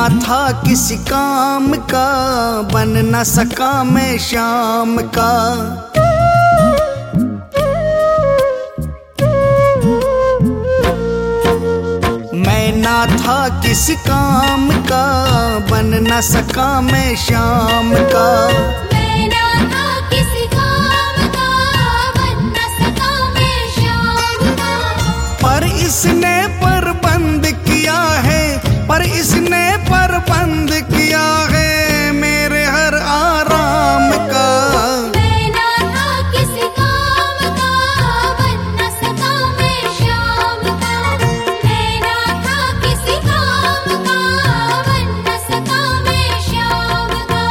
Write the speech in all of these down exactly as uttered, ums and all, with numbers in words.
था किसी काम का, बन न सका मैं शाम का। मैं ना था किसी काम का, बन न सका मैं शाम का। मैं ना था किसी काम का, बन न सका मैं शाम का। पर इसने प्रबंध किया है, पर इसने प्रबंध किया है मेरे हर आराम का। मैं ना था किसी काम का, बन न सका मैं शाम का। मैं ना था किसी काम का, बन न सका मैं शाम का।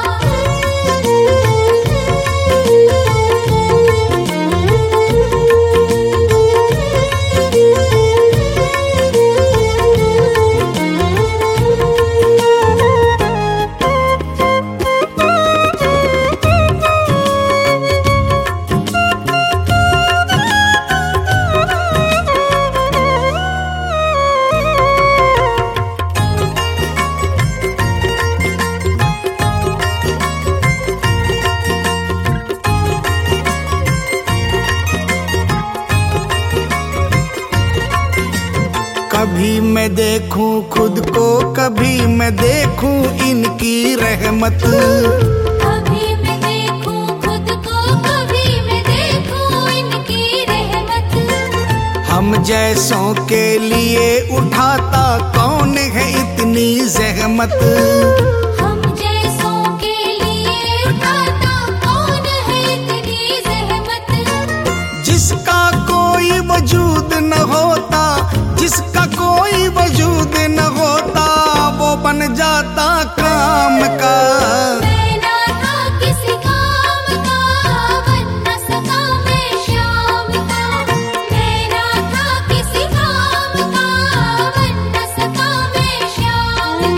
कभी मैं देखूं खुद को, कभी मैं देखूं इनकी रहमत। कभी मैं देखूं खुद को, कभी मैं देखूं इनकी रहमत। हम जैसों के लिए उठाता कौन है इतनी जहमत। हम जैसों के लिए उठाता कौन है इतनी जहमत। जिसका कोई वजूद न होता, जिसका कोई वजूद न होता, वो बन जाता काम का। मैं ना था किसी काम का, बन न सका मैं शाम का। मैं ना था किसी काम का, बन न सका मैं शाम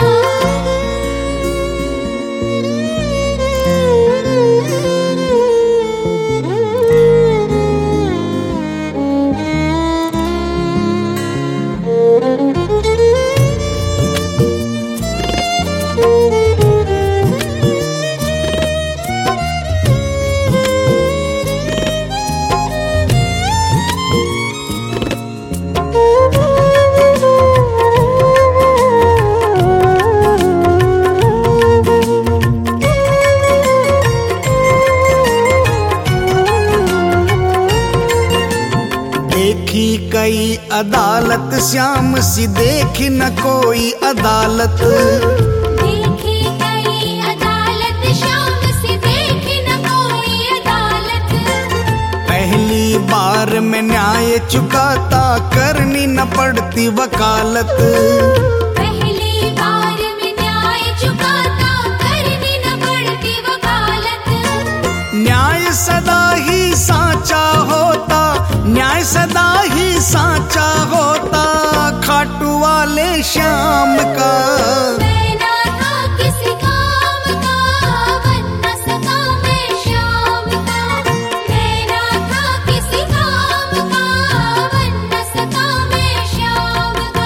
देखी कई अदालत श्याम सी, देखी न कोई अदालत। देखी कई अदालत शाम से, देखी न कोई अदालत। पहली बार में न्याय चुकाता, करनी न पड़ती वकालत। पहली बार में न्याय चुकाता, करनी न पड़ती वकालत। न्याय सदा ही साचा होता, न्याय सदा ही साचा होता, खाटू वाले श्याम का। मैं ना था किसी काम का, बन न सका मैं शाम का। मैं ना था किसी काम का, बन न सका मैं शाम का।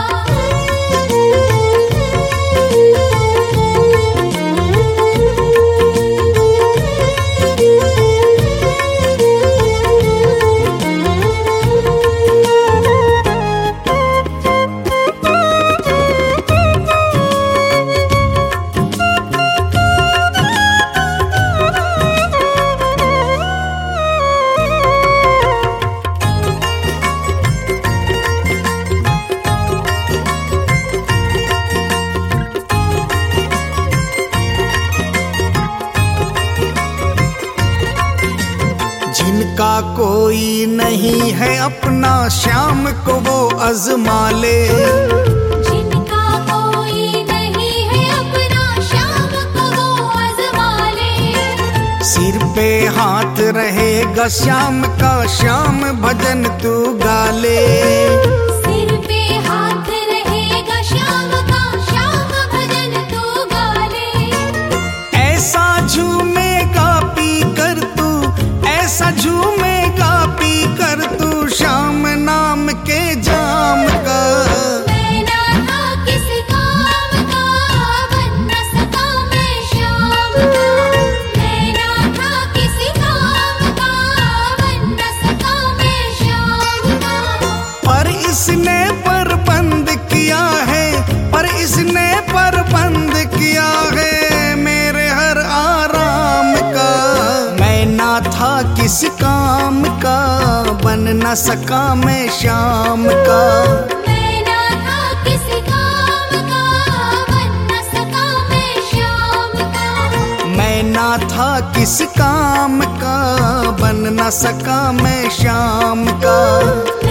जिनका कोई नहीं है अपना, श्याम को वो आजमा ले। जिनका कोई नहीं है अपना, शाम को वो आजमा ले। सिर पे हाथ रहेगा श्याम का, श्याम भजन तू गा ले। सिर पे हाथ रहेगा शाम का, श्याम भजन तू गा ले। ऐसा झूमेगा पी कर तू, ऐसा झूमेगा पी कर तू, श्याम नाम के जाम का। मैं ना था किसी काम न सका मैं श्याम का। मैं ना था किसी काम का, बन न सका मैं श्याम का। मैं ना था किसी काम का, बन न सका मैं श्याम का।